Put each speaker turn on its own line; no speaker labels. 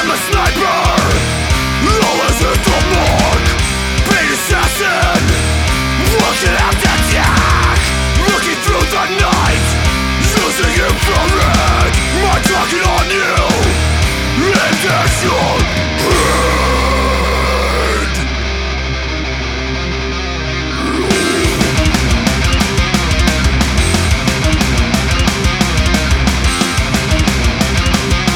am a sniper, always hit the mark. Paid assassin, working out the attack. Looking through the night, using infrared. My target on you, intention.